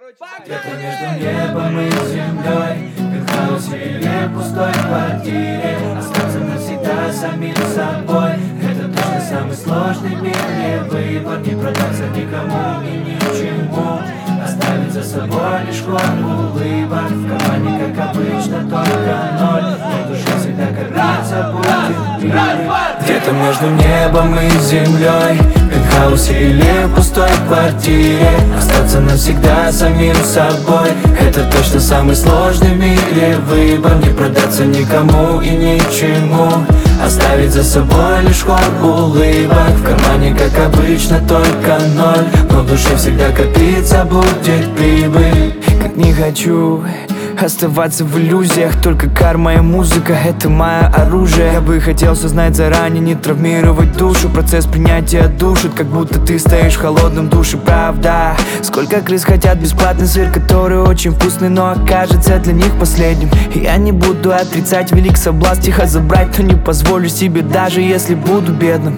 Где-то между небом и землей, в пентхаусе или пустой квартире, остаться навсегда самим собой. Это точно самый сложный в мире выбор. Не продаться никому и ничему, оставить за собой лишь хор улыбок. В кармане, как обычно, только ноль, но в душе всегда кормиться будет прибыль. Где-то между небом и землей, в пентхаусе или в пустой квартире, остаться навсегда самим собой. Это точно самый сложный в мире выбор. Не продаться никому и ничему, оставить за собой лишь хор улыбок. В кармане, как обычно, только ноль, но в душе всегда копиться будет прибыль. Как не хочу оставаться в иллюзиях, только карма и музыка — это мое оружие. Я бы хотел сознать заранее, не травмировать душу. Процесс принятия душит, как будто ты стоишь в холодном душе, правда. Сколько крыс хотят бесплатный сыр, который очень вкусный, но окажется для них последним. И я не буду отрицать велик соблазн тихо забрать, но не позволю себе, даже если буду бедным.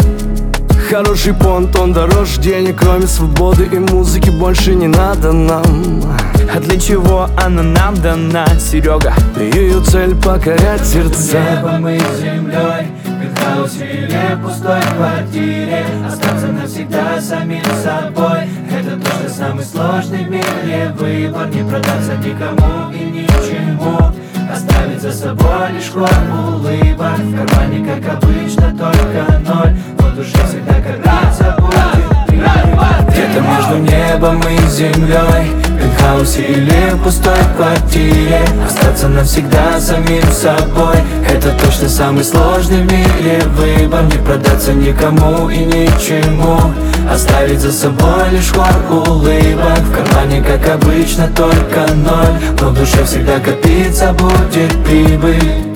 Хороший понт, он дороже денег, кроме свободы и музыки больше не надо нам. А для чего она нам дана, Серега? Ее цель — покорять сердца. Небом и землей, в пентхаусе или в пустой квартире, остаться навсегда самим собой. Это точно самый сложный в мире выбор. Не продаться никому и ничему, оставить за собой лишь хор улыбок. В кармане, как обычно, только ноль, но в душе всегда кормиться будет прибыль. Где-то между небом и землей, в пентхаусе или в пустой квартире, остаться навсегда самим собой. Это точно самый сложный в мире выбор. Не продаться никому и ничему, оставить за собой лишь хор улыбок. В кармане, как обычно, только ноль, но в душе всегда копиться будет прибыль.